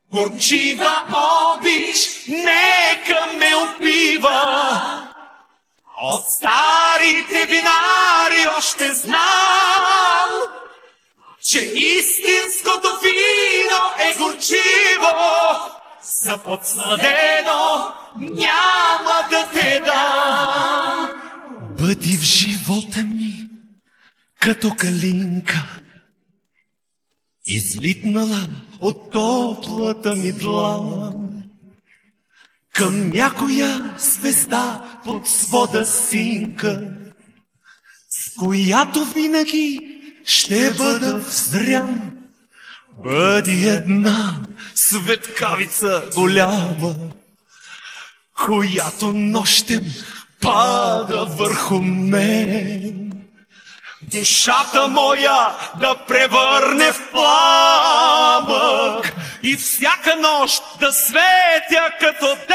Горчива обич, нека ме убива. От старите винари още знам, че истинското вино е горчиво. За подсладено няма да те дам. Бъди в живота ми като калинка, излитнала от топлата ми длан към някоя звезда под свода синка, с която винаги ще бъда взрян. Бъди една светкавица голяма, която нощем пада върху мен. Душата моя да превърне в пламък и всяка нощ да светя като ден.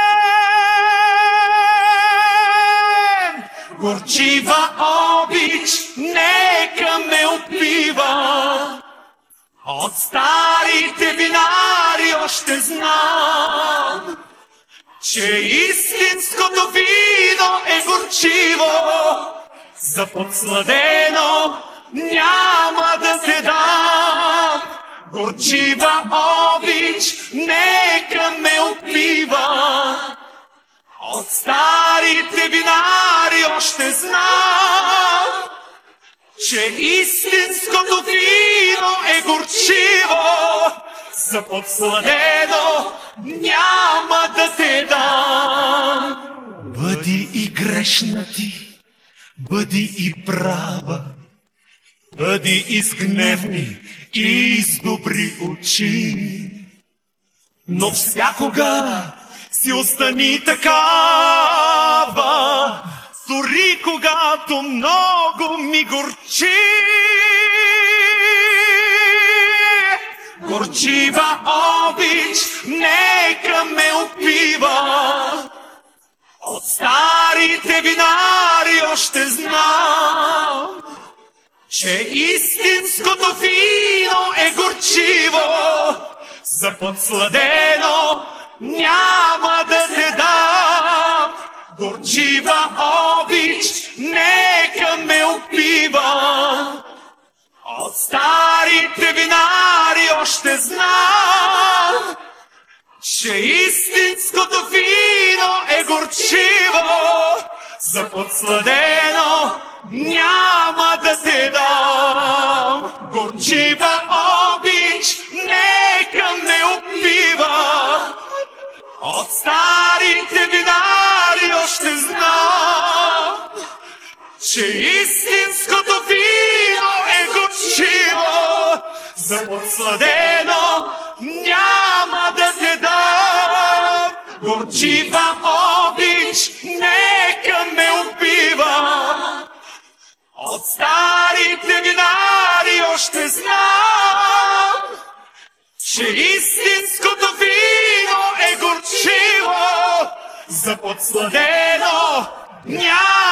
Горчива обич, нека ме убива. От старите винари още знам, че истинското вино е горчиво. За подсладено няма да те дам. Горчива обич, нека ме убива. От старите винари още знам, че истинското вино е горчиво. За подсладено няма да те дам. Бъди и грешна ти, бъди и права, бъди и с гневни и с добри очи, но всякога си остани такава, дори когато много ми горчи. Горчива обич, нека ме убива. От старите винари още знам, че истинското вино е горчиво. За подсладено няма да те дам. Горчива обич, нека ме убива. От старите винари още знам, че истинското вино е горчиво. За подсладено няма да те дам. Горчива обич, нека ме убива. От старите винари още знам, че истинското вино е горчиво. За подсладено няма да те дам. Горчива обич, нека ме убива. От старите винари още знам, че истинското вино е горчиво. За подсладено няма